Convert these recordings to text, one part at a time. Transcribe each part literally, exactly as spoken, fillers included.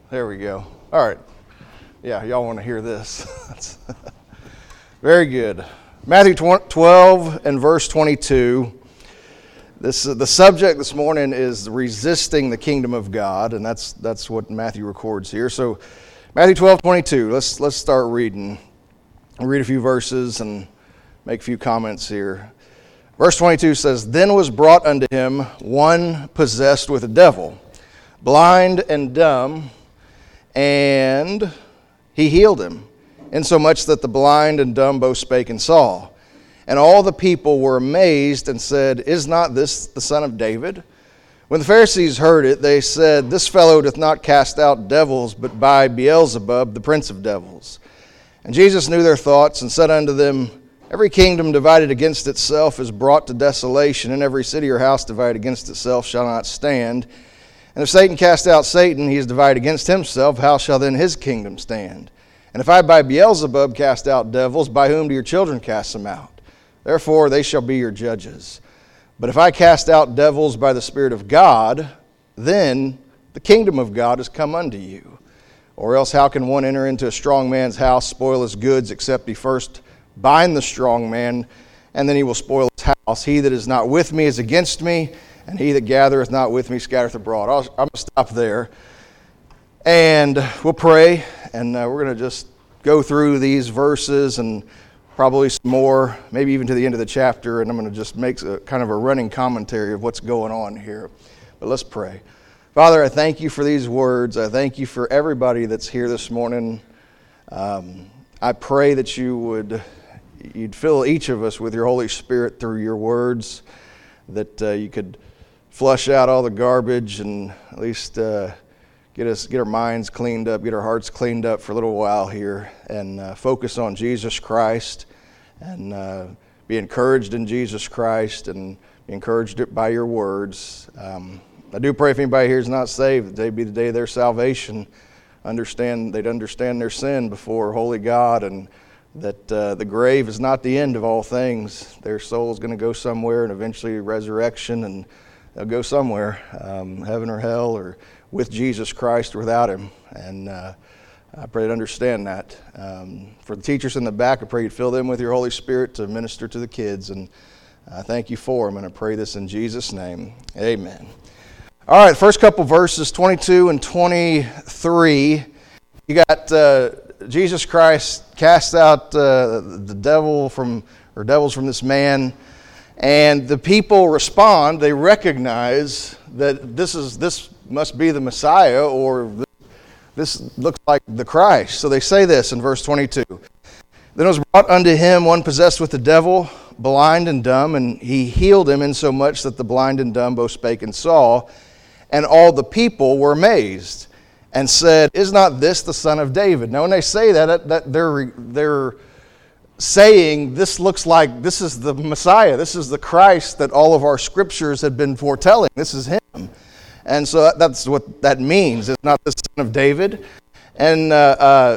There we go. All right. Yeah, y'all want to hear this. Very good. Matthew twelve and verse twenty-two. This the subject this morning is resisting the kingdom of God, and that's that's what Matthew records here. So Matthew twelve, twenty-two. Let's let's start reading. I'll read a few verses and make a few comments here. Verse twenty-two says, "Then was brought unto him one possessed with a devil, blind and dumb, and he healed him, insomuch that the blind and dumb both spake and saw. And all the people were amazed and said, Is not this the son of David? When the Pharisees heard it, they said, This fellow doth not cast out devils, but by Beelzebub, the prince of devils. And Jesus knew their thoughts, and said unto them, Every kingdom divided against itself is brought to desolation, and every city or house divided against itself shall not stand. And if Satan cast out Satan, he is divided against himself. How shall then his kingdom stand? And if I by Beelzebub cast out devils, by whom do your children cast them out? Therefore they shall be your judges. But if I cast out devils by the Spirit of God, then the kingdom of God is come unto you. Or else how can one enter into a strong man's house, spoil his goods, except he first bind the strong man, and then he will spoil his house? He that is not with me is against me, and he that gathereth not with me scattereth abroad." I'll, I'm going to stop there, and we'll pray, and uh, we're going to just go through these verses and probably some more, maybe even to the end of the chapter, and I'm going to just make a kind of a running commentary of what's going on here. But let's pray. Father, I thank you for these words. I thank you for everybody that's here this morning. Um, I pray that you would you'd fill each of us with your Holy Spirit through your words, that uh, you could flush out all the garbage and at least uh, get us get our minds cleaned up, get our hearts cleaned up for a little while here, and uh, focus on Jesus Christ, and uh, be encouraged in Jesus Christ, and be encouraged by your words. Um, I do pray if anybody here is not saved, that today be the day of their salvation. Understand they'd understand their sin before holy God, and that uh, the grave is not the end of all things. Their soul is going to go somewhere, and eventually resurrection, and they'll go somewhere, um, heaven or hell, or with Jesus Christ or without him. And uh, I pray to understand that. Um, for the teachers in the back, I pray you'd fill them with your Holy Spirit to minister to the kids, and I thank you for them, and I pray this in Jesus' name. Amen. All right, first couple verses, twenty-two and twenty-three. You got uh, Jesus Christ cast out uh, the devil from, or devils from this man, and the people respond. They recognize that this is this must be the Messiah, or this looks like the Christ. So they say this in verse twenty-two. "Then was brought unto him one possessed with the devil, blind and dumb, and he healed him, insomuch that the blind and dumb both spake and saw. And all the people were amazed, and said, Is not this the son of David?" Now when they say that, that they're, they're saying this looks like this is the Messiah. This is the Christ that all of our scriptures have been foretelling. This is him. And so that's what that means. It's not the son of David. And uh, uh,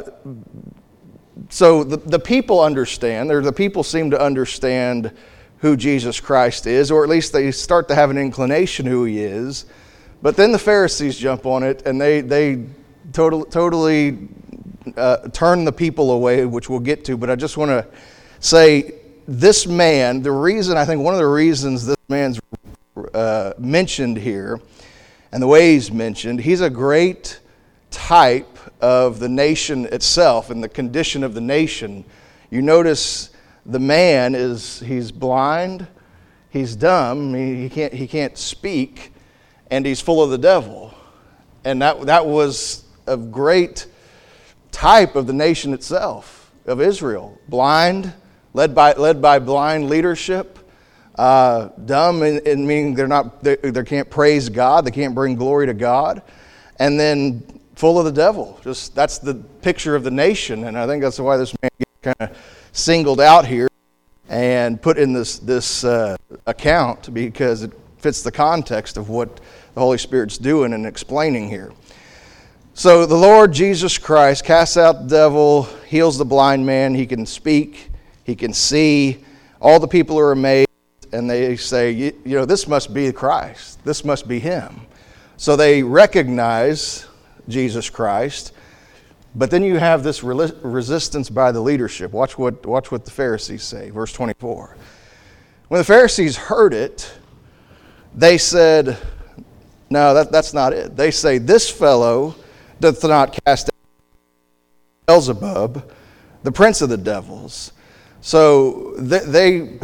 so the, the people understand, or the people seem to understand who Jesus Christ is, or at least they start to have an inclination who he is. But then the Pharisees jump on it, and they they totally, totally uh, turn the people away, which we'll get to. But I just want to say, this man, the reason, I think one of the reasons this man's uh, mentioned here, and the way he's mentioned, he's a great type of the nation itself and the condition of the nation. You notice the man is, he's blind, he's dumb, he, he can't he can't speak, and he's full of the devil. And that that was a great type of the nation itself, of Israel. Blind, led by led by blind leadership. Uh, dumb, in, in meaning they're not they, they can't praise God, they can't bring glory to God, and then full of the devil. Just that's the picture of the nation, and I think that's why this man gets kind of singled out here and put in this this uh, account, because it fits the context of what the Holy Spirit's doing and explaining here. So the Lord Jesus Christ casts out the devil, heals the blind man. He can speak, he can see. All the people are amazed, and they say, you, you know, this must be Christ. This must be him. So they recognize Jesus Christ. But then you have this resistance by the leadership. Watch what, watch what the Pharisees say, verse twenty-four. When the Pharisees heard it, they said, no, that, that's not it. They say, this fellow doth not cast out Beelzebub, the prince of the devils. So they, they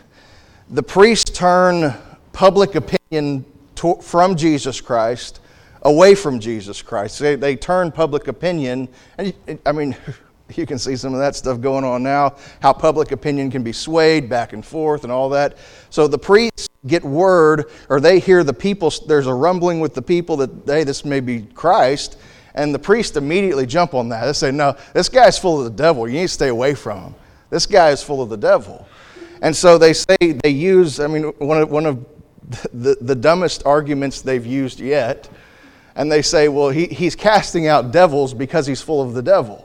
the priests turn public opinion to, from Jesus Christ away from Jesus Christ. They, they turn public opinion, and I mean, you can see some of that stuff going on now, how public opinion can be swayed back and forth and all that. So the priests get word, or they hear the people, there's a rumbling with the people that, hey, this may be Christ, and the priests immediately jump on that. They say, no, this guy's full of the devil. You need to stay away from him. This guy is full of the devil. And so they say, they use, I mean, one of, one of the, the dumbest arguments they've used yet, and they say, well, he, he's casting out devils because he's full of the devil.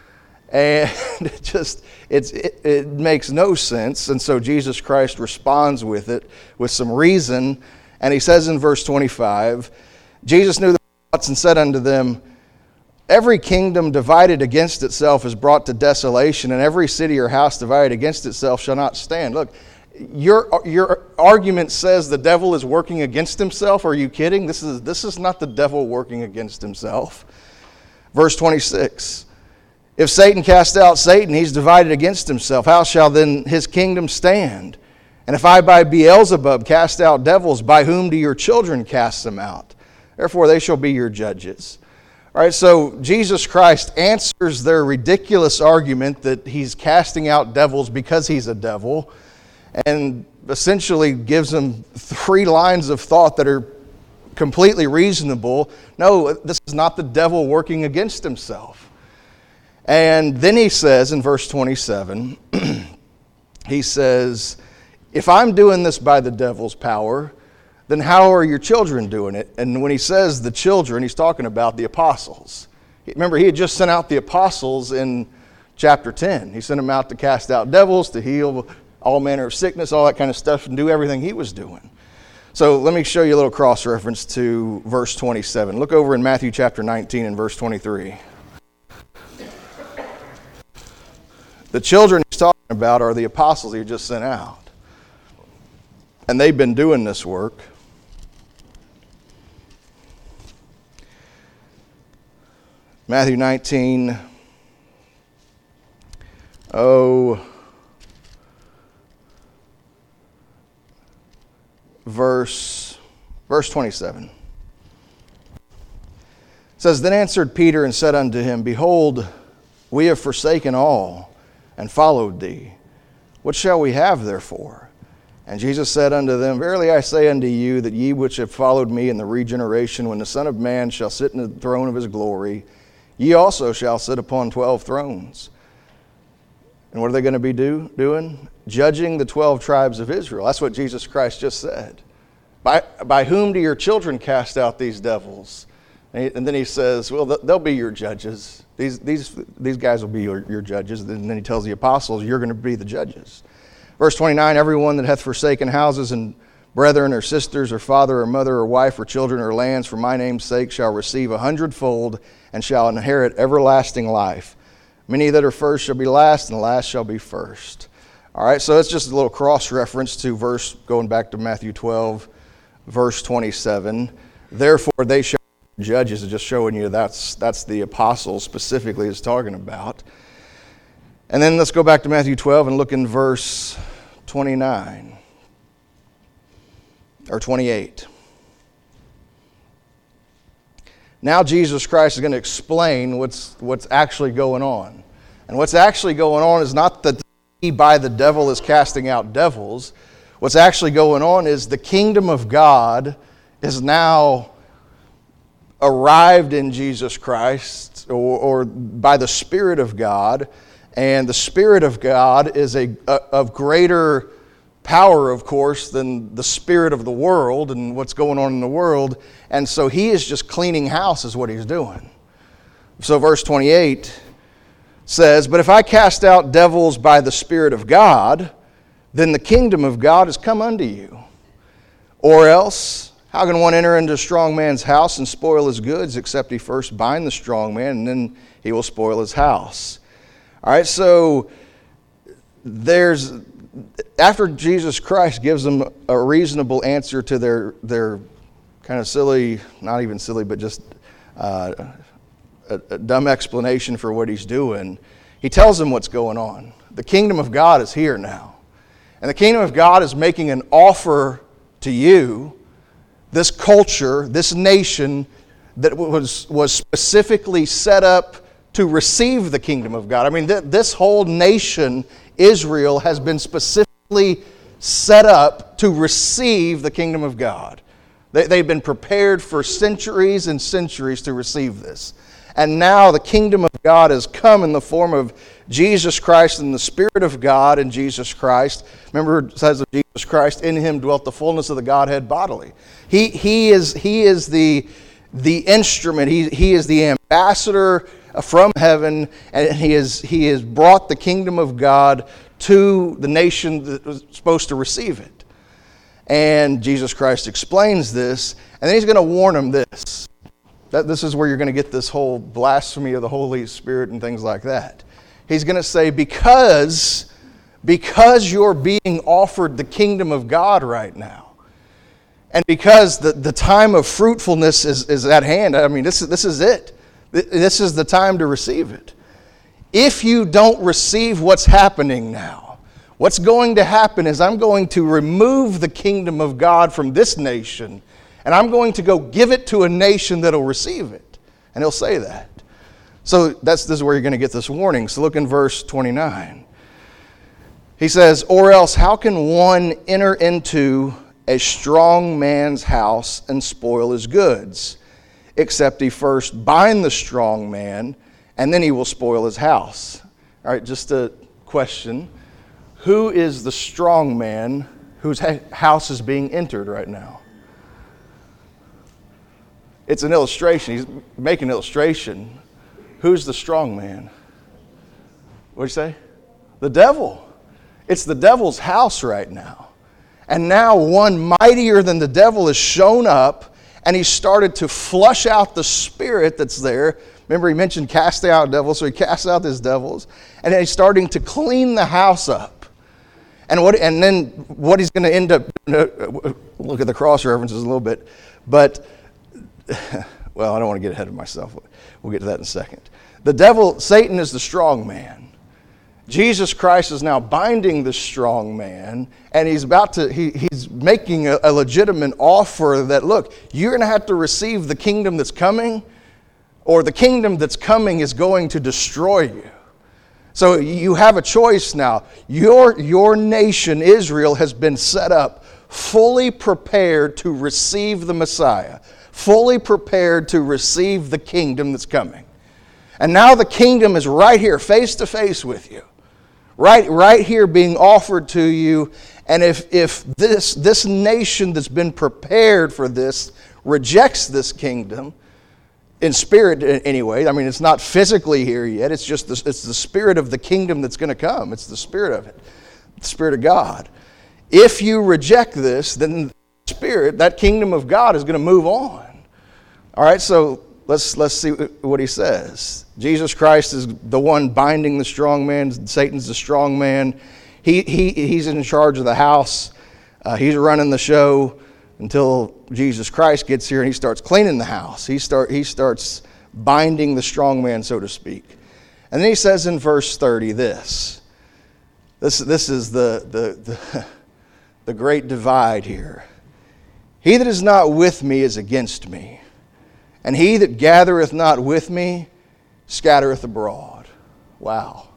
And it just, it's, it, it makes no sense. And so Jesus Christ responds with it, with some reason. And he says in verse twenty-five, Jesus knew their thoughts and said unto them, every kingdom divided against itself is brought to desolation, and every city or house divided against itself shall not stand. Look, your, your argument says the devil is working against himself. Are you kidding? This is, this is not the devil working against himself. Verse twenty-six. If Satan cast out Satan, he's divided against himself. How shall then his kingdom stand? And if I by Beelzebub cast out devils, by whom do your children cast them out? Therefore they shall be your judges. All right, so Jesus Christ answers their ridiculous argument that he's casting out devils because he's a devil, and essentially gives them three lines of thought that are completely reasonable. No, this is not the devil working against himself. And then he says in verse twenty-seven, he says, if I'm doing this by the devil's power, then how are your children doing it? And when he says the children, he's talking about the apostles. Remember, he had just sent out the apostles in chapter ten. He sent them out to cast out devils, to heal all manner of sickness, all that kind of stuff, and do everything he was doing. So let me show you a little cross-reference to verse twenty-seven. Look over in Matthew chapter nineteen and verse twenty-three. The children he's talking about are the apostles he just sent out. And they've been doing this work. Matthew nineteen, oh, verse, verse twenty-seven. It says, then answered Peter and said unto him, behold, we have forsaken all and followed thee. What shall we have therefore? And Jesus said unto them, verily I say unto you, that ye which have followed me in the regeneration, when the Son of Man shall sit in the throne of his glory, ye also shall sit upon twelve thrones. And what are they going to be do, doing? Judging the twelve tribes of Israel. That's what Jesus Christ just said. By, by whom do your children cast out these devils? And, he, and then he says, well, they'll be your judges. These, these, these guys will be your, your judges. And then he tells the apostles, you're going to be the judges. Verse twenty-nine, everyone that hath forsaken houses and brethren or sisters or father or mother or wife or children or lands for my name's sake shall receive a hundredfold and shall inherit everlasting life. Many that are first shall be last, and the last shall be first. All right, so it's just a little cross-reference to verse, going back to Matthew twelve, verse twenty-seven. Therefore they shall be judges, is just showing you that's, that's the apostles specifically is talking about. And then let's go back to Matthew twelve and look in verse twenty-nine, or twenty-eight. Now Jesus Christ is going to explain what's, what's actually going on. And what's actually going on is not that he by the devil is casting out devils. What's actually going on is the kingdom of God is now arrived in Jesus Christ, or, or by the Spirit of God. And the Spirit of God is a, a of greater power, of course, than the spirit of the world and what's going on in the world. And so he is just cleaning house is what he's doing. So verse twenty-eight says, but if I cast out devils by the Spirit of God, then the kingdom of God has come unto you. Or else, How can one enter into a strong man's house and spoil his goods, except he first bind the strong man, and then he will spoil his house? All right, so there's, after Jesus Christ gives them a reasonable answer to their, their kind of silly, not even silly, but just uh, a, a dumb explanation for what he's doing, he tells them what's going on. The kingdom of God is here now. And the kingdom of God is making an offer to you, this culture, this nation that was, was specifically set up to receive the kingdom of God. I mean, th- this whole nation, Israel, has been specifically set up to receive the kingdom of God. They, they've been prepared for centuries and centuries to receive this. And now the kingdom of God has come in the form of Jesus Christ and the Spirit of God in Jesus Christ. Remember it says of Jesus Christ, in him dwelt the fullness of the Godhead bodily. He, he is, he is the, the instrument, he, he is the ambassador from heaven, and he is, he has brought the kingdom of God to the nation that was supposed to receive it. And Jesus Christ explains this, and then he's going to warn them this. That this is where you're going to get this whole blasphemy of the Holy Spirit and things like that. He's going to say, because, because you're being offered the kingdom of God right now, and because the, the time of fruitfulness is, is at hand, I mean, this is, this is it. This is the time to receive it. If you don't receive what's happening now, what's going to happen is I'm going to remove the kingdom of God from this nation, and I'm going to go give it to a nation that'll receive it. And he'll say that. So that's this is where you're going to get this warning. So look in verse twenty-nine. He says, or else how can one enter into a strong man's house and spoil his goods, except he first bind the strong man, and then he will spoil his house? All right, just a question. Who is the strong man whose house is being entered right now? It's an illustration. He's making an illustration. Who's the strong man? What'd you say? The devil. It's the devil's house right now. And now one mightier than the devil has shown up, and he started to flush out the spirit that's there. Remember, he mentioned casting out devils, so he casts out his devils, and then he's starting to clean the house up. And what? And then what he's going to end up, look at the cross references a little bit, but, well, I don't want to get ahead of myself. We'll get to that in a second. The devil, Satan, is the strong man. Jesus Christ is now binding the strong man, and he's about to, he, he's making a, a legitimate offer that, look, you're going to have to receive the kingdom that's coming, or the kingdom that's coming is going to destroy you. So you have a choice now. Your, your nation, Israel, has been set up fully prepared to receive the Messiah, fully prepared to receive the kingdom that's coming. And now the kingdom is right here, face to face with you. Right, right here being offered to you. And if, if this, this nation that's been prepared for this rejects this kingdom, in spirit anyway, I mean, it's not physically here yet, it's just the, it's the spirit of the kingdom that's going to come. It's the spirit of it, the Spirit of God. If you reject this, then the spirit, that kingdom of God is going to move on. All right, so let's, let's see what he says. Jesus Christ is the one binding the strong man. Satan's the strong man. He, he, he's in charge of the house. Uh, he's running the show until Jesus Christ gets here and he starts cleaning the house. He, start, he starts binding the strong man, so to speak. And then he says in verse thirty this. This, this is the, the, the, the great divide here. He that is not with me is against me, and he that gathereth not with me scattereth abroad. Wow.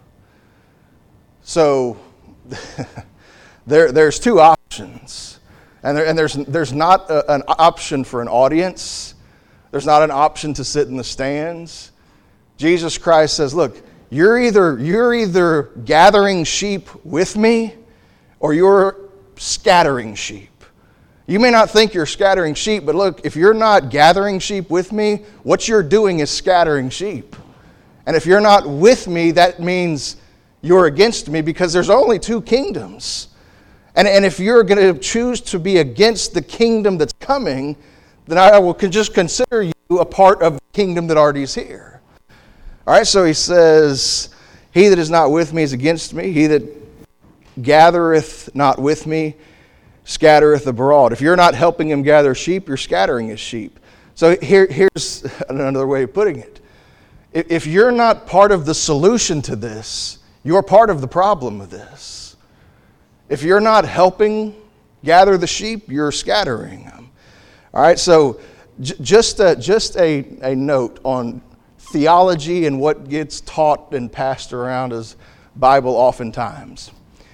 So there, there's two options. And, there, and there's, there's not a, an option for an audience. There's not an option to sit in the stands. Jesus Christ says, look, you're either, you're either gathering sheep with me or you're scattering sheep. You may not think you're scattering sheep, but look, if you're not gathering sheep with me, what you're doing is scattering sheep. And if you're not with me, that means you're against me, because there's only two kingdoms. And, and if you're going to choose to be against the kingdom that's coming, then I will just consider you a part of the kingdom that already is here. All right, so he says, he that is not with me is against me. He that gathereth not with me scattereth abroad. If you're not helping him gather sheep, you're scattering his sheep. So here, here's another way of putting it. If you're not part of the solution to this, you're part of the problem of this. If you're not helping gather the sheep, you're scattering them. All right, so j- just, a, just a, a note on theology and what gets taught and passed around as Bible oftentimes.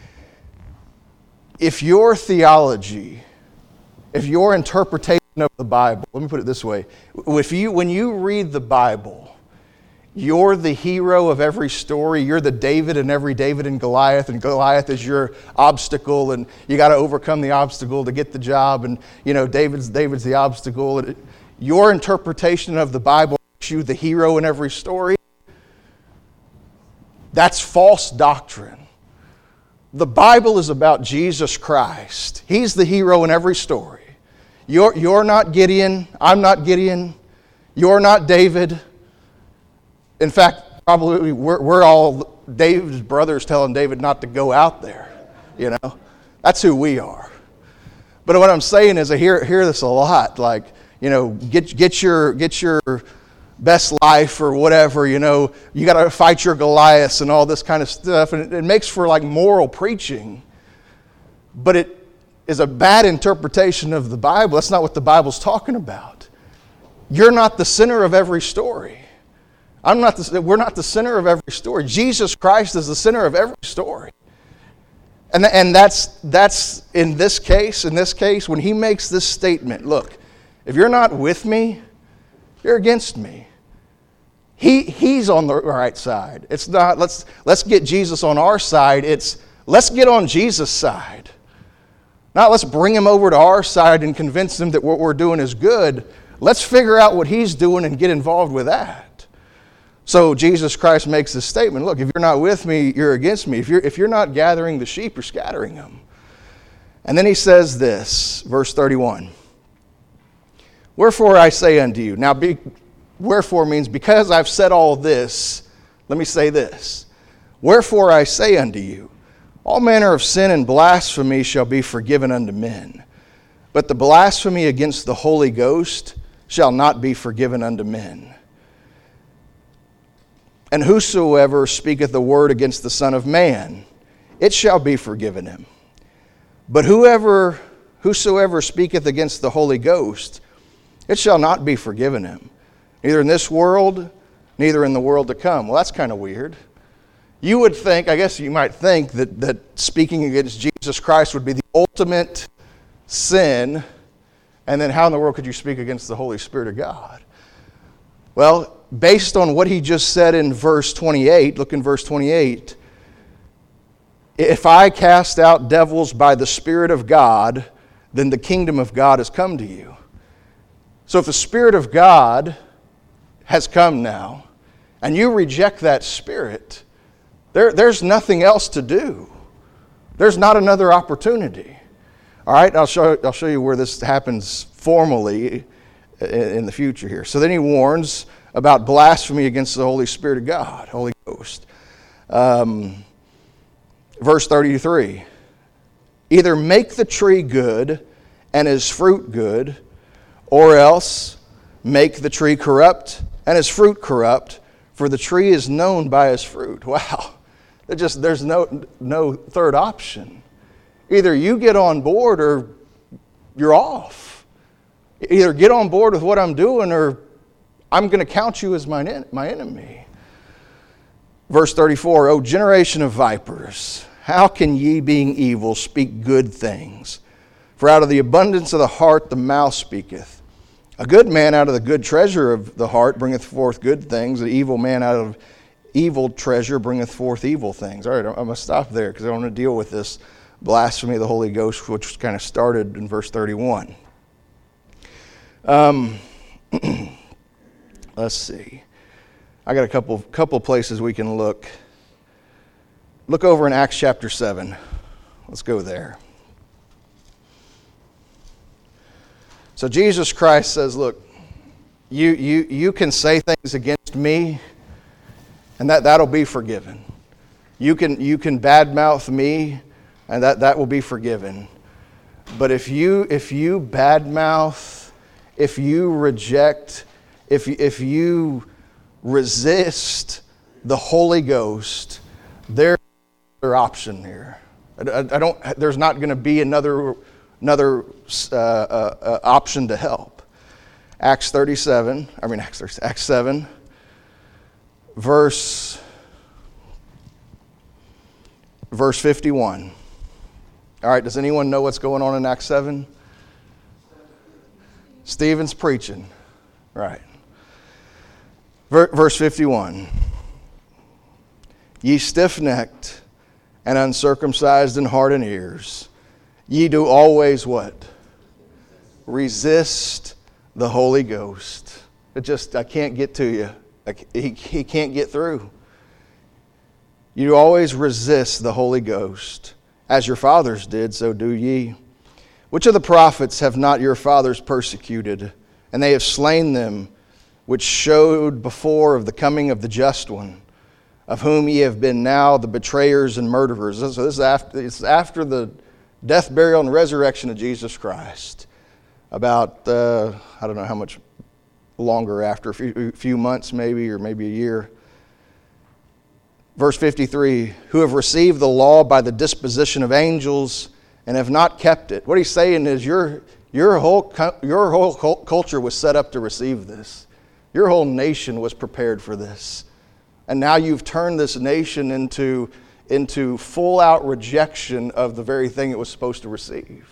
If your theology, if your interpretation of the Bible, let me put it this way, if you, when you read the Bible, you're the hero of every story. You're the David in every David and Goliath, and Goliath is your obstacle, and you got to overcome the obstacle to get the job, and you know David's David's the obstacle. Your interpretation of the Bible makes you the hero in every story. That's false doctrine. The Bible is about Jesus Christ. He's the hero in every story. You're, you're not Gideon. I'm not Gideon. You're not David. In fact, probably we're, we're all David's brothers telling David not to go out there. You know, that's who we are. But what I'm saying is I hear, hear this a lot. Like, you know, get, get, your, get your best life or whatever, you know, you got to fight your Goliaths and all this kind of stuff. And it, it makes for like moral preaching. But it is a bad interpretation of the Bible. That's not what the Bible's talking about. You're not the center of every story. I'm not the, we're not the center of every story. Jesus Christ is the center of every story. And, and that's, that's in this case, in this case, when he makes this statement, look, if you're not with me, you're against me. He, he's on the right side. It's not, let's, let's get Jesus on our side. It's, let's get on Jesus' side. Not let's bring him over to our side and convince him that what we're doing is good. Let's figure out what he's doing and get involved with that. So Jesus Christ makes this statement, look, if you're not with me, you're against me. If you're, if you're not gathering the sheep, you're scattering them. And then he says this, verse thirty-one. Wherefore I say unto you. Now, be, wherefore means because I've said all this, let me say this. Wherefore I say unto you, all manner of sin and blasphemy shall be forgiven unto men. But the blasphemy against the Holy Ghost shall not be forgiven unto men. And whosoever speaketh the word against the Son of Man, it shall be forgiven him. But whoever, whosoever speaketh against the Holy Ghost, it shall not be forgiven him, neither in this world, neither in the world to come. Well, that's kind of weird. You would think, I guess you might think, that, that speaking against Jesus Christ would be the ultimate sin, and then how in the world could you speak against the Holy Spirit of God? Well, based on what he just said in verse twenty-eight, look in verse twenty-eight, if I cast out devils by the Spirit of God, then the kingdom of God has come to you. So if the Spirit of God has come now, and you reject that Spirit, there, there's nothing else to do. There's not another opportunity. All right, I'll show, I'll show you where this happens formally in, in the future here. So then he warns about blasphemy against the Holy Spirit of God, Holy Ghost. Um, verse thirty-three, either make the tree good and his fruit good, or else make the tree corrupt and his fruit corrupt, for the tree is known by his fruit. Wow, there's just there's no no third option. Either you get on board or you're off. Either get on board with what I'm doing or I'm going to count you as my, my enemy. Verse thirty-four, O generation of vipers, how can ye, being evil, speak good things? For out of the abundance of the heart the mouth speaketh. A good man out of the good treasure of the heart bringeth forth good things. An evil man out of evil treasure bringeth forth evil things. All right, I'm going to stop there because I want to deal with this blasphemy of the Holy Ghost, which kind of started in verse thirty-one. Um, let's see. I got a couple couple places we can look. Look over in Acts chapter seven. Let's go there. So Jesus Christ says, look, you you you can say things against me, and that, that'll be forgiven. You can you can badmouth me, and that, that will be forgiven. But if you if you badmouth, if you reject, if if you resist the Holy Ghost, there's another option here. I, I don't. There's not going to be another another uh, uh, uh, option to help. Acts thirty-seven. I mean Acts thirty, Acts seven, verse verse fifty-one. All right. Does anyone know what's going on in Acts seven? Stephen's preaching. Right. Verse fifty-one. Ye stiff-necked and uncircumcised in heart and ears, ye do always what? Resist the Holy Ghost. It just, I can't get to you. I, he, he can't get through. You always resist the Holy Ghost. As your fathers did, so do ye. Which of the prophets have not your fathers persecuted? And they have slain them, which showed before of the coming of the just one, of whom ye have been now the betrayers and murderers. So this is after, this is after the death, burial, and resurrection of Jesus Christ. About, uh, I don't know how much longer after, a few, a few months maybe, or maybe a year. Verse fifty-three, who have received the law by the disposition of angels and have not kept it. What he's saying is your, your, whole, your whole culture was set up to receive this. Your whole nation was prepared for this. And now you've turned this nation into, into full-out rejection of the very thing it was supposed to receive.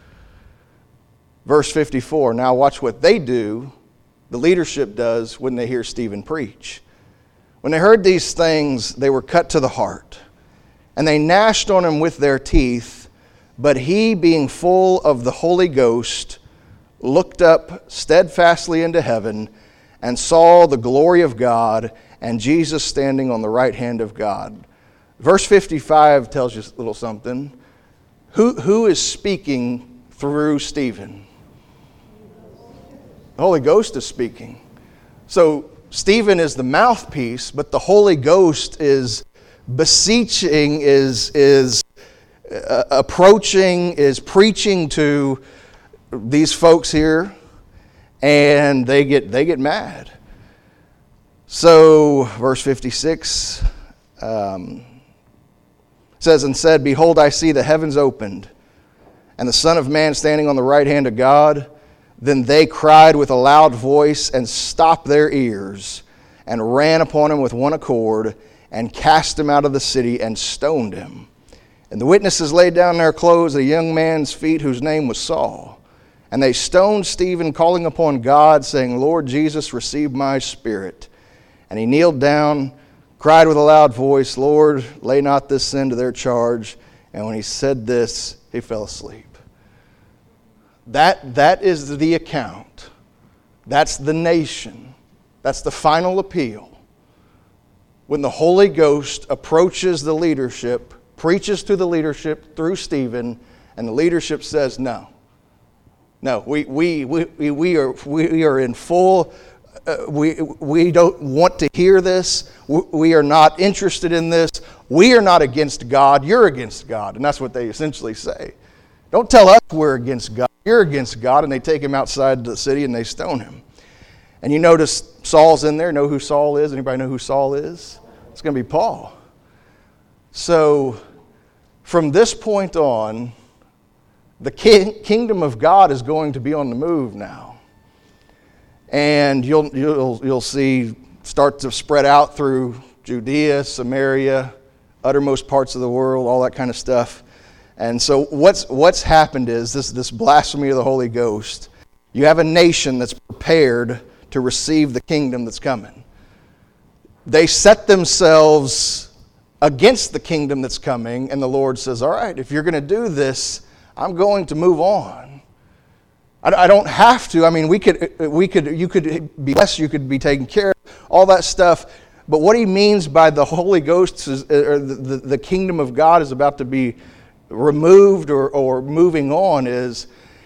Verse fifty-four, now watch what they do, the leadership does, when they hear Stephen preach. When they heard these things, they were cut to the heart, and they gnashed on him with their teeth. But he, being full of the Holy Ghost, looked up steadfastly into heaven and saw the glory of God and Jesus standing on the right hand of God. Verse fifty-five tells you a little something. Who, who is speaking through Stephen? The Holy Ghost is speaking. So Stephen is the mouthpiece, but the Holy Ghost is beseeching, is, is uh, approaching, is preaching to these folks here, and they get they get mad. So, verse fifty-six um, says, and said, behold, I see the heavens opened, and the Son of Man standing on the right hand of God. Then they cried with a loud voice and stopped their ears and ran upon him with one accord and cast him out of the city and stoned him. And the witnesses laid down their clothes at a young man's feet whose name was Saul. And they stoned Stephen, calling upon God, saying, Lord Jesus, receive my spirit. And he kneeled down, cried with a loud voice, Lord, lay not this sin to their charge. And when he said this, he fell asleep. That, that is the account. That's the nation. That's the final appeal. When the Holy Ghost approaches the leadership, preaches to the leadership through Stephen, and the leadership says, no. No, we, we, we, we, are, we are in full, uh, we, we don't want to hear this. We are not interested in this. We are not against God. You're against God. And that's what they essentially say. Don't tell us we're against God. You're against God. And they take him outside the city and they stone him. And you notice Saul's in there. Know who Saul is? Anybody know who Saul is? It's going to be Paul. So from this point on, the king, kingdom of God is going to be on the move now. And you'll, you'll, you'll see start to spread out through Judea, Samaria, uttermost parts of the world, all that kind of stuff. And so what's what's happened is this, this blasphemy of the Holy Ghost. You have a nation that's prepared to receive the kingdom that's coming. They set themselves against the kingdom that's coming, and the Lord says, all right, if you're going to do this, I'm going to move on. I, I don't have to. I mean, we could, we could, you could be blessed, you could be taken care of, all that stuff. But what he means by the Holy Ghost, is, or the, the, the kingdom of God is about to be removed or, or moving on is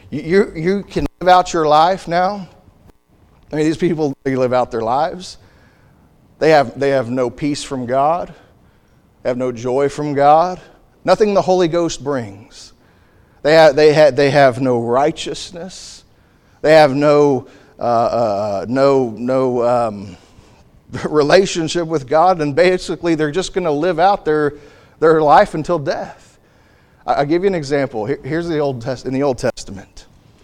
You, you, you can live out your life now. I mean, these people, they live out their lives. They have, they have no peace from God. They have no joy from God. Nothing the Holy Ghost brings. They have, they have, they have no righteousness. They have no, uh, uh, no, no um, relationship with God, and basically they're just going to live out their, their life until death. I, I'll give you an example. Here, here's the Old Test in the Old Testament.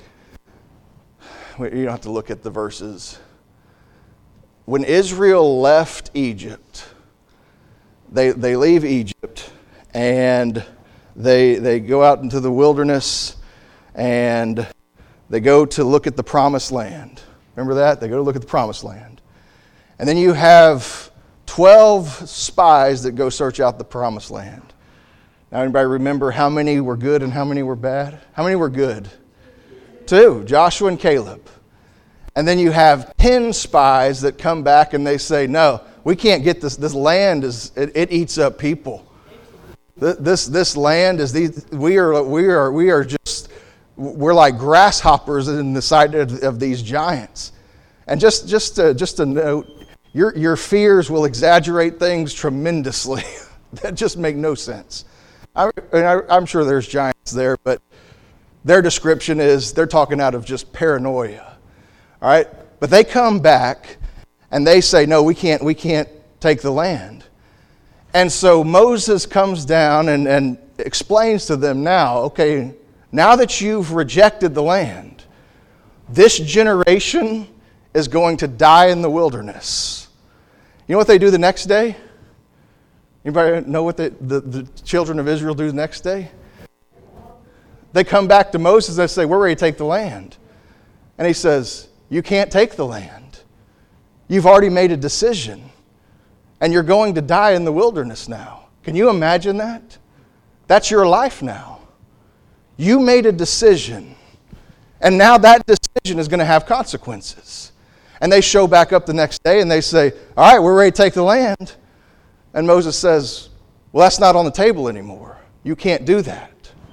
You don't have to look at the verses. When Israel left Egypt, they they leave Egypt and they they go out into the wilderness and they go to look at the promised land. Remember that? They go to look at the promised land. And then you have twelve spies that go search out the promised land. Now, anybody remember how many were good and how many were bad? How many were good? Two, Joshua and Caleb. And then you have ten spies that come back and they say, no, we can't get this. This land, is it, it eats up people. This this land is these, we are we are we are just we're like grasshoppers in the sight of, of these giants. And just just to, just a note, your your fears will exaggerate things tremendously. That just make no sense. I, I, I'm sure there's giants there, but their description is they're talking out of just paranoia. All right? But they come back and they say, no, we can't, we can't take the land. And so Moses comes down and, and explains to them now, okay, now that you've rejected the land, this generation is going to die in the wilderness. You know what they do the next day? Anybody know what they, the, the children of Israel do the next day? They come back to Moses and they say, we're ready to take the land. And he says, you can't take the land. You've already made a decision. And you're going to die in the wilderness now. Can you imagine that? That's your life now. You made a decision. And now that decision is going to have consequences. And they show back up the next day and they say, all right, we're ready to take the land. And Moses says, well, that's not on the table anymore. You can't do that.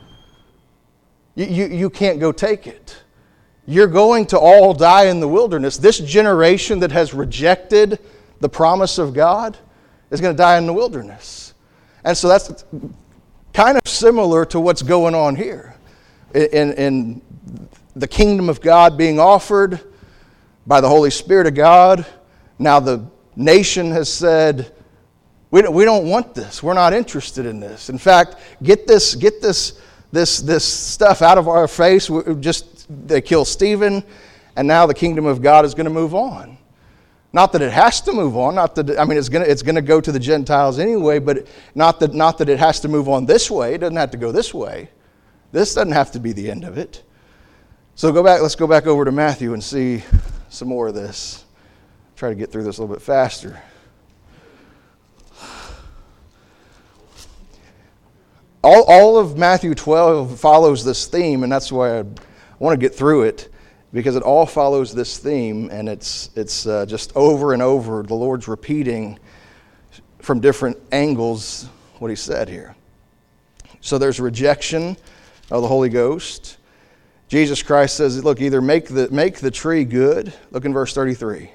You, you, you can't go take it. You're going to all die in the wilderness. This generation that has rejected the promise of God is going to die in the wilderness. And so that's kind of similar to what's going on here. In, in the kingdom of God being offered by the Holy Spirit of God, now the nation has said, we don't, we don't want this. We're not interested in this. In fact, get this, get this This this stuff out of our face. Just they kill Stephen, and now the kingdom of God is going to move on. Not that it has to move on. Not that I mean it's going to it's going to go to the Gentiles anyway. But not that not that it has to move on this way. It doesn't have to go this way. This doesn't have to be the end of it. So go back. Let's go back over to Matthew and see some more of this. Try to get through this a little bit faster. All, all of Matthew twelve follows this theme, and that's why I want to get through it, because it all follows this theme, and it's it's uh, just over and over. The Lord's repeating from different angles what He said here. So there's rejection of the Holy Ghost. Jesus Christ says, look, either make the, make the tree good. Look in verse thirty-three.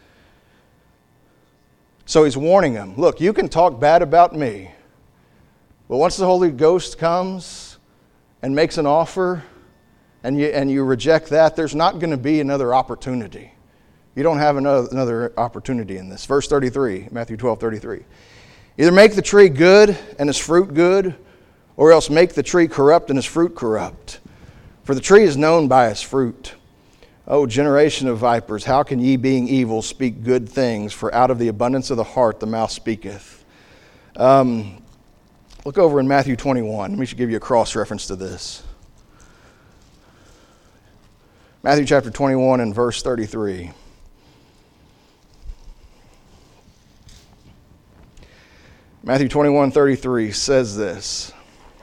So He's warning them, look, you can talk bad about me, but once the Holy Ghost comes and makes an offer and you, and you reject that, there's not going to be another opportunity. You don't have another, another opportunity in this. Verse thirty-three, Matthew twelve thirty-three. Either make the tree good and its fruit good, or else make the tree corrupt and its fruit corrupt. For the tree is known by its fruit. O generation of vipers, how can ye, being evil, speak good things? For out of the abundance of the heart the mouth speaketh. Um... Look over in Matthew twenty-one. Let me give you a cross-reference to this. Matthew chapter twenty-one and verse thirty-three. Matthew twenty-one thirty-three says this.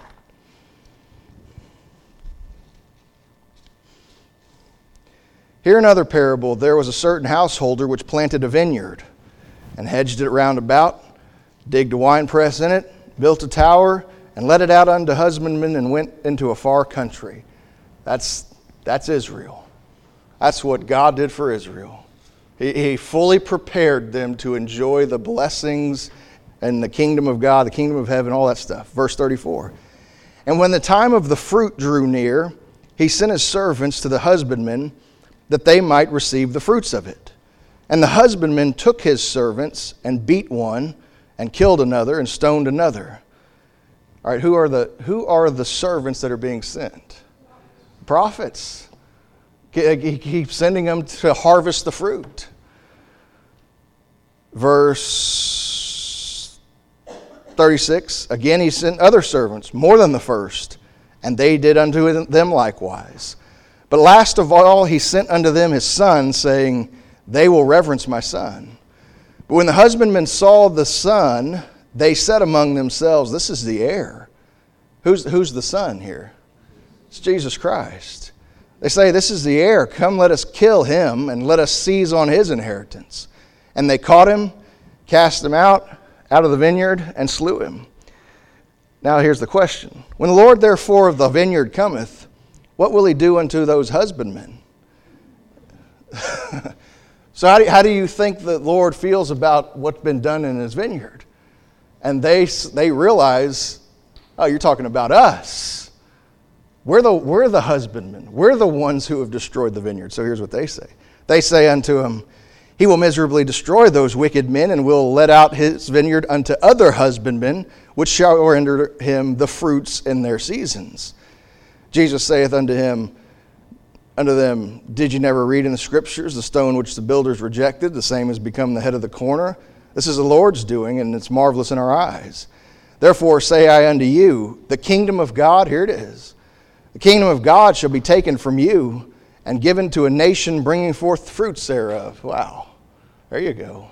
Here another parable. There was a certain householder which planted a vineyard and hedged it round about, digged a winepress in it, built a tower, and let it out unto husbandmen, and went into a far country. That's That's Israel. That's what God did for Israel. He, he fully prepared them to enjoy the blessings and the kingdom of God, the kingdom of heaven, all that stuff. Verse thirty-four. And when the time of the fruit drew near, he sent his servants to the husbandmen that they might receive the fruits of it. And the husbandman took his servants and beat one and killed another and stoned another. All right, who are the, who are the servants that are being sent? Prophets. He keeps sending them to harvest the fruit. Verse thirty-six, again he sent other servants, more than the first, and they did unto them likewise. But last of all he sent unto them his son, saying, they will reverence my son. But when the husbandmen saw the son, they said among themselves, this is the heir. Who's, who's the son here? It's Jesus Christ. They say, this is the heir. Come, let us kill him, and let us seize on his inheritance. And they caught him, cast him out, out of the vineyard, and slew him. Now here's the question. When the Lord therefore of the vineyard cometh, what will he do unto those husbandmen? So how do, how do you think the Lord feels about what's been done in his vineyard? And they, they realize, oh, you're talking about us. We're the, we're the husbandmen. We're the ones who have destroyed the vineyard. So here's what they say. They say unto him, he will miserably destroy those wicked men, and will let out his vineyard unto other husbandmen, which shall render him the fruits in their seasons. Jesus saith unto him, unto them, did you never read in the Scriptures, the stone which the builders rejected, the same has become the head of the corner? This is the Lord's doing, and it's marvelous in our eyes. Therefore say I unto you, the kingdom of God, here it is, the kingdom of God shall be taken from you and given to a nation bringing forth fruits thereof. Wow. There you go.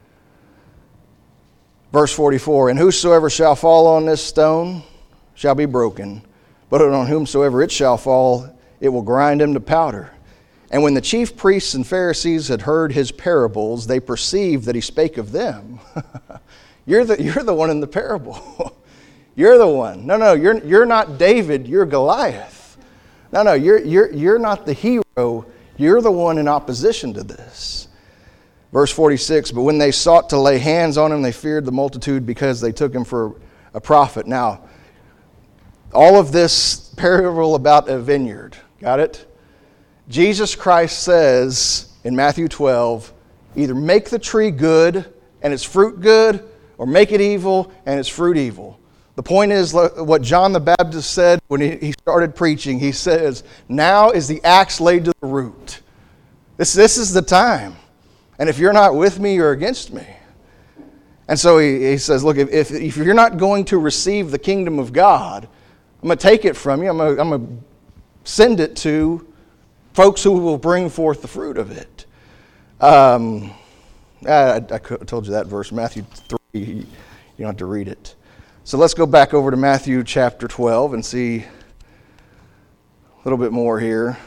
Verse forty-four, and whosoever shall fall on this stone shall be broken, but on whomsoever it shall fall, it will grind him to powder. And when the chief priests and Pharisees had heard his parables, they perceived that he spake of them. you're, the, you're the one in the parable. You're the one. No, no, you're, you're not David, you're Goliath. No, no, you're, you're, you're not the hero. You're the one in opposition to this. Verse forty-six, but when they sought to lay hands on him, they feared the multitude because they took him for a prophet. Now, all of this parable about a vineyard, got it? Jesus Christ says in Matthew twelve, either make the tree good and its fruit good, or make it evil and its fruit evil. The point is what John the Baptist said when he started preaching. He says, now is the axe laid to the root. This, this is the time. And if you're not with me, you're against me. And so he, he says, look, if, if you're not going to receive the kingdom of God, I'm going to take it from you. I'm going, to, I'm going to send it to folks who will bring forth the fruit of it. Um, I, I told you that verse, Matthew three. You don't have to read it. So let's go back over to Matthew chapter twelve and see a little bit more here.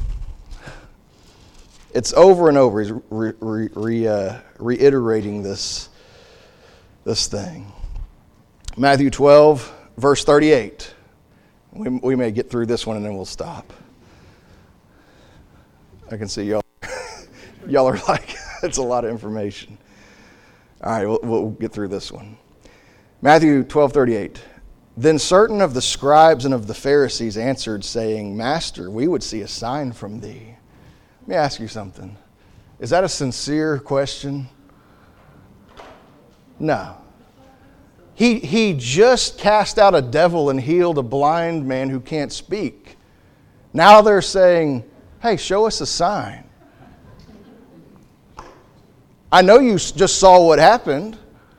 It's over and over. He's re, re, re, uh, reiterating this, this thing. Matthew twelve, verse thirty-eight. We, we may get through this one and then we'll stop. I can see y'all. Y'all are like, it's a lot of information. All right, we'll, we'll get through this one. Matthew twelve thirty-eight. Then certain of the scribes and of the Pharisees answered, saying, Master, we would see a sign from thee. Let me ask you something. Is that a sincere question? No. He, he just cast out a devil and healed a blind man who can't speak. Now they're saying, hey, show us a sign. I know you just saw what happened.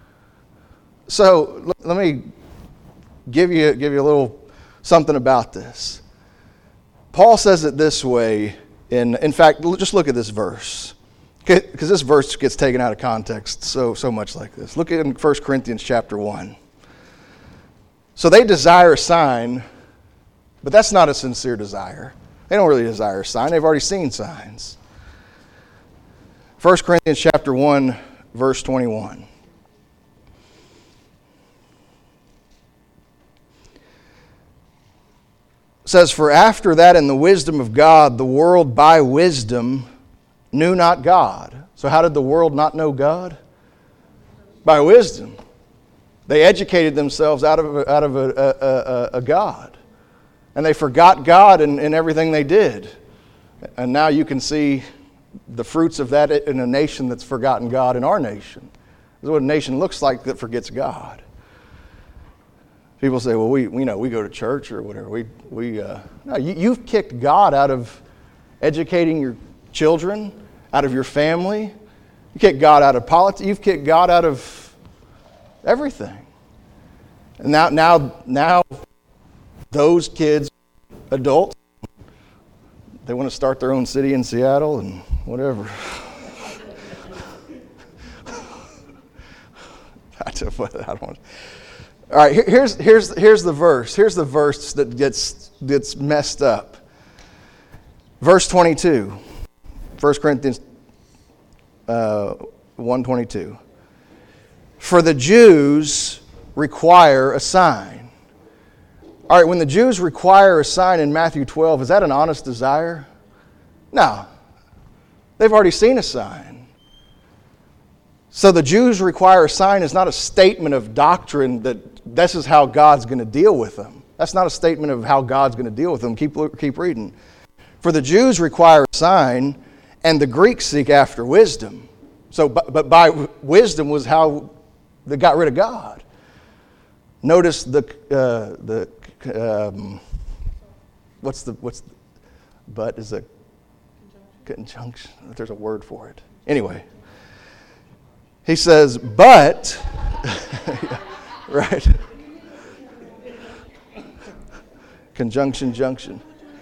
So let me give you, give you a little something about this. Paul says it this way. In, in fact, just look at this verse. Because this verse gets taken out of context so, so much like this. Look at in First Corinthians chapter one. So they desire a sign, but that's not a sincere desire. They don't really desire a sign. They've already seen signs. First Corinthians chapter one, verse twenty-one. says, "For after that in the wisdom of God, the world by wisdom knew not God." So how did the world not know God? By wisdom. They educated themselves out of, a, out of a, a, a, a God. And they forgot God in, in everything they did. And now you can see the fruits of that in a nation that's forgotten God in our nation. This is what a nation looks like that forgets God. People say, well, we, we know we go to church or whatever. We, we, uh, no, you, you've kicked God out of educating your children, out of your family. You kicked God out of politics. You've kicked God out of everything. And now, now, now those kids, adults, they want to start their own city in Seattle and whatever. I don't want. All right, here's here's here's the verse. Here's the verse that gets gets messed up. Verse twenty-two, First Corinthians uh, one twenty-two. For the Jews require a sign. All right, when the Jews require a sign in Matthew twelve, is that an honest desire? No. They've already seen a sign. So the Jews require a sign is not a statement of doctrine that this is how God's going to deal with them. That's not a statement of how God's going to deal with them. Keep, keep reading. For the Jews require a sign, and the Greeks seek after wisdom. So, but, but by wisdom was how they got rid of God. Notice the uh, the um, what's the what's the, but is a conjunction. There's a word for it. Anyway, he says, but right, conjunction junction.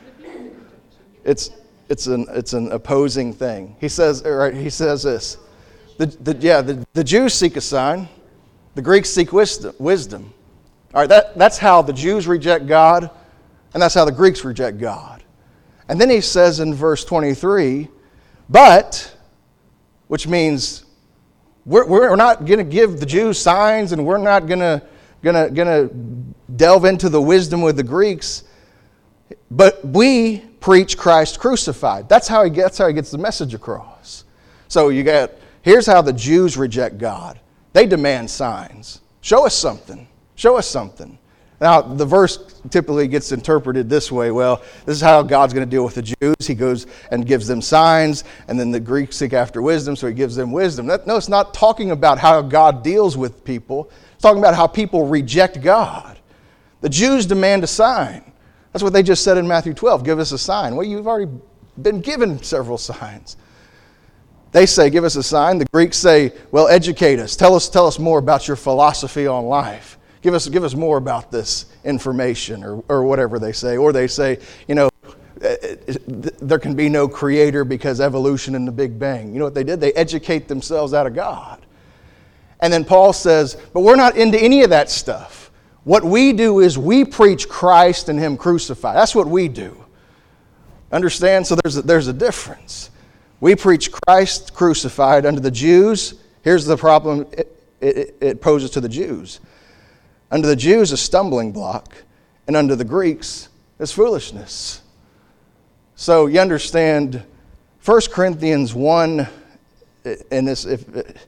It's it's an it's an opposing thing. He says right. He says this. The, the yeah the, the Jews seek a sign. The Greeks seek wisdom. wisdom. All right, that, that's how the Jews reject God, and that's how the Greeks reject God. And then he says in verse twenty-three, but, which means we're, we're not going to give the Jews signs, and we're not going to gonna, gonna delve into the wisdom with the Greeks, but we preach Christ crucified. That's how he gets, how he gets the message across. So you got, here's how the Jews reject God. They demand signs. Show us something. Show us something. Now, the verse typically gets interpreted this way. Well, this is how God's going to deal with the Jews. He goes and gives them signs, and then the Greeks seek after wisdom, so he gives them wisdom. That, no, it's not talking about how God deals with people. It's talking about how people reject God. The Jews demand a sign. That's what they just said in Matthew twelve. Give us a sign. Well, you've already been given several signs. They say, give us a sign. The Greeks say, well, educate us. Tell us, tell us more about your philosophy on life. Give us, give us more about this information, or, or whatever they say. Or they say, you know, there can be no creator because evolution and the Big Bang. You know what they did? They educate themselves out of God. And then Paul says, but we're not into any of that stuff. What we do is we preach Christ and Him crucified. That's what we do. Understand? So there's a, there's a difference. We preach Christ crucified unto the Jews. Here's the problem it, it, it poses to the Jews. Unto the Jews, a stumbling block, and unto the Greeks, is foolishness. So you understand, First Corinthians one, and this, if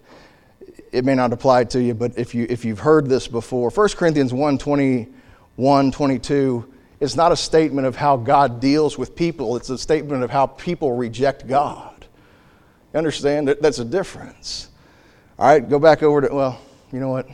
it may not apply to you, but if you if you've heard this before, First Corinthians one twenty-one, twenty-two is not a statement of how God deals with people. It's a statement of how people reject God. You understand? That's a difference. All right, go back over to, well, you know what?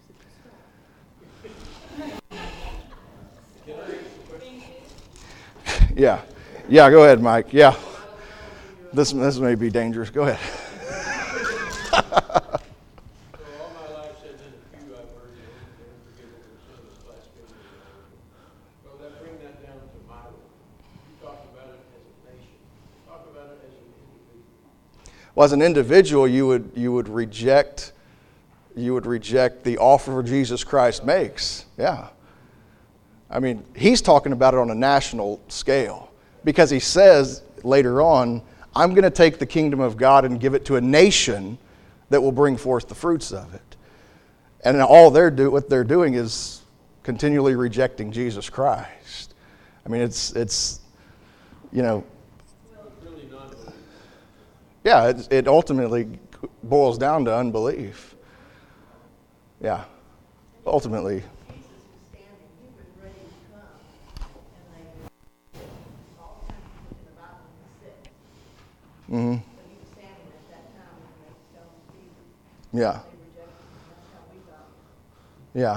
Yeah. Yeah, go ahead, Mike. Yeah. This this may be dangerous. Go ahead. So all my life said in a few I've heard you don't forgive over sin is blasphemy. Well, that bring that down to my world. You talk about it as a nation. Talk about it as an individual. Well, as an individual, you would you would reject you would reject the offer Jesus Christ makes. Yeah. I mean, he's talking about it on a national scale because he says later on, I'm going to take the kingdom of God and give it to a nation that will bring forth the fruits of it. And all they're do what they're doing is continually rejecting Jesus Christ. I mean, it's, it's you know, It's really non-belief. yeah, it, it ultimately boils down to unbelief. Yeah, ultimately. Jesus was standing, he was ready to come, and they all the time looking about him and sick. Mm-hmm. But he was standing at that time when they stoned Stephen. Yeah, They rejected him. That's how we thought. yeah.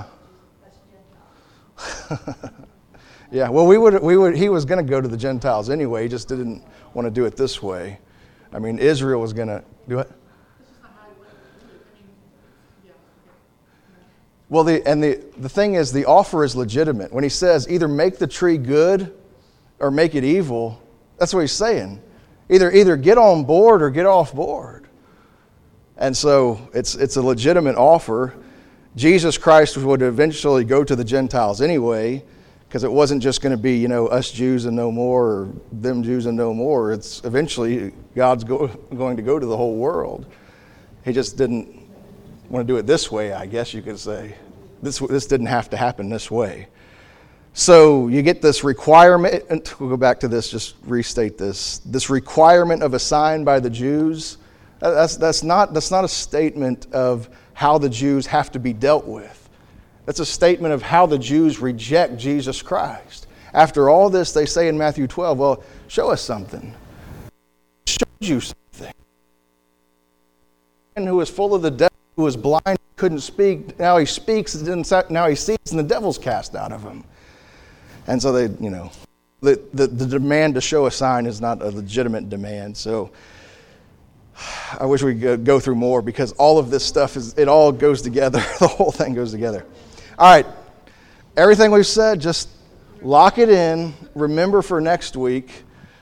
That's Gentile. Yeah, well, we would, we would, he was going to go to the Gentiles anyway. He just didn't want to do it this way. I mean, Israel was going to do it. Well, the, and the, the thing is, the offer is legitimate. When he says either make the tree good or make it evil, that's what he's saying. Either, either get on board or get off board. And so it's, it's a legitimate offer. Jesus Christ would eventually go to the Gentiles anyway, because it wasn't just going to be, you know, us Jews and no more, or them Jews and no more. It's eventually God's go, going to go to the whole world. He just didn't want to do it this way, I guess you could say. This, this didn't have to happen this way. So you get this requirement, and we'll go back to this, just restate this. This requirement of a sign by the Jews, that's, that's, not, that's not a statement of how the Jews have to be dealt with. That's a statement of how the Jews reject Jesus Christ. After all this, they say in Matthew twelve, well, show us something. Showed you something. And who was full of the devil, who was blind, couldn't speak, now he speaks, and now he sees, and the devil's cast out of him. And so they, you know, the, the, the demand to show a sign is not a legitimate demand. So I wish we could go through more, because all of this stuff, is it all goes together. The whole thing goes together. All right, everything we've said, just lock it in. Remember for next week.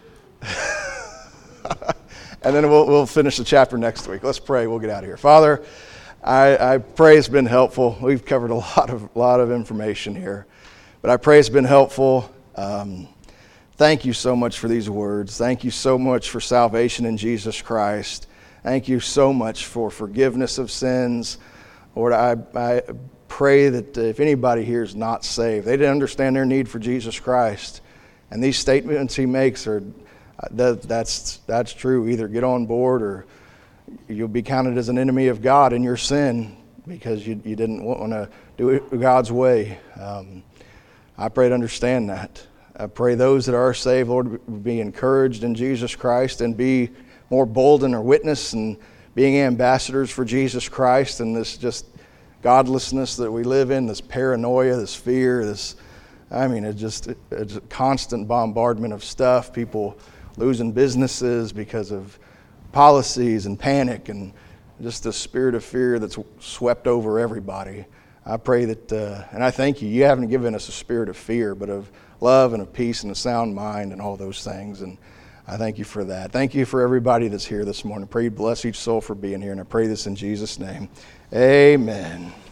And then we'll, we'll finish the chapter next week. Let's pray. We'll get out of here. Father, I, I pray it's been helpful. We've covered a lot of lot of information here, but I pray it's been helpful. Um, thank you so much for these words. Thank you so much for salvation in Jesus Christ. Thank you so much for forgiveness of sins. Lord, I, I pray that if anybody here is not saved, they didn't understand their need for Jesus Christ, and these statements he makes are that, that's that's true. Either get on board, or you'll be counted as an enemy of God in your sin, because you, you didn't want to do it God's way. Um, I pray to understand that. I pray those that are saved, Lord, be encouraged in Jesus Christ and be more bold in their witness and being ambassadors for Jesus Christ, and this just godlessness that we live in, this paranoia, this fear, this, I mean, it's just it's a constant bombardment of stuff, people losing businesses because of policies and panic, and just the spirit of fear that's swept over everybody. I pray that, uh, and I thank you, you haven't given us a spirit of fear, but of love and of peace and a sound mind and all those things, and I thank you for that. Thank you for everybody that's here this morning. I pray you bless each soul for being here, and I pray this in Jesus' name. Amen.